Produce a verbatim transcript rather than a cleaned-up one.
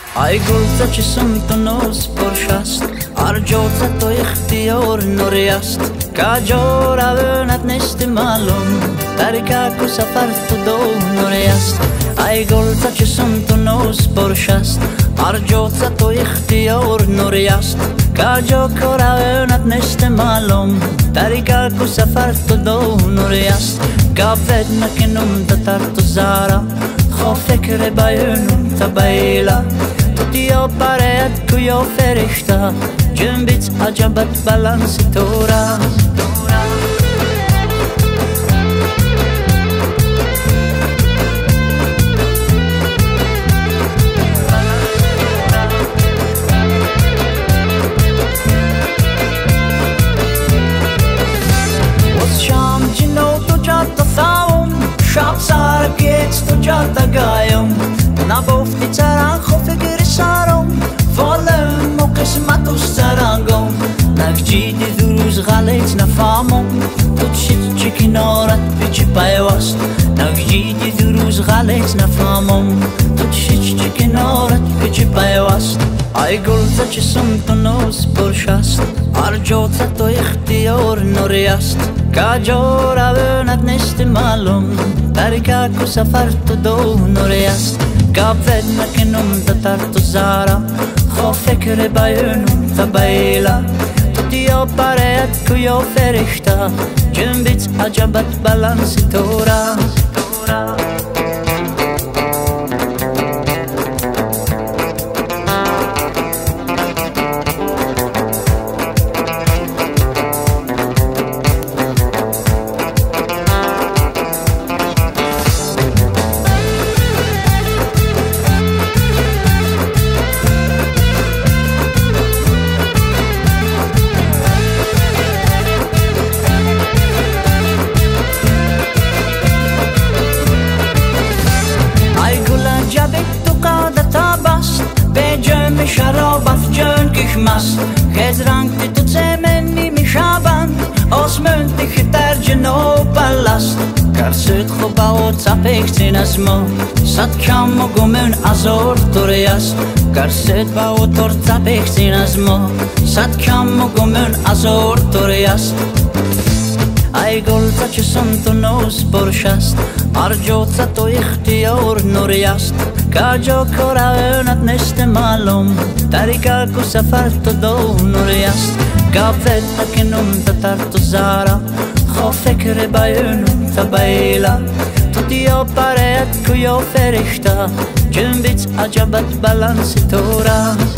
ای گلتا چه سمت و نوز پرشست ارجوتا تو اختیار نوری است کجا روانت نیست معلوم ترکه سفر تو دو نوری است ای گلتا چه سمت و نوز پرشست ارجوتا تو اختیار نوری است کجا روانت نیست معلوم ترکه سفر تو دو نوری است گفت نکنم تا تو زارا خو فکر بیانم تا بیلا یا برایت کویا فرشته جنبیت عجبت بلنس تو را از شام جنو تو جاتا ساوم شب سرگیت تو جاتا گایم نبافتی تران خو فکر سارم فالم و قسمت و سرانگم نگجیدی دو روز غلیت نفهمم تو چید چه کنارت پیچ پیوست نگجیدی دو روز غلیت نفهمم تو چید چه کنارت پیچ پیوست ای گلتا چه سمت و نوز پرشست ارجوتا تو اختیار نوری است کجا روانت نیست معلوم ترکه سفر تو دو نوری است گفت نکنم تا تو زارا خو فکر بیانم تا بیلا تو یا برایت کویا فرشته جنبیت عجبت بلنس تو را شراب افجان کشمست خیز رنگ تو زمینی میشابند آسمان تخت جنوب است کرسید خوبا و تپیکتین از ما صد کم و گمون ازار توری است کرسید با و تور تپیکتین از ما صد کم و گمون ازار توری است ای گلتا چه سمت و نوز پرشست ارجوتا تو اختیار نوری است کجا روانت نیست معلوم ترکه سفر تو دو نوری است گفت نکنم تا تو زارا خو فکر بیانم تا بیلا تو یا برایت کویا فرشته جنبیت عجبت بلنس تو را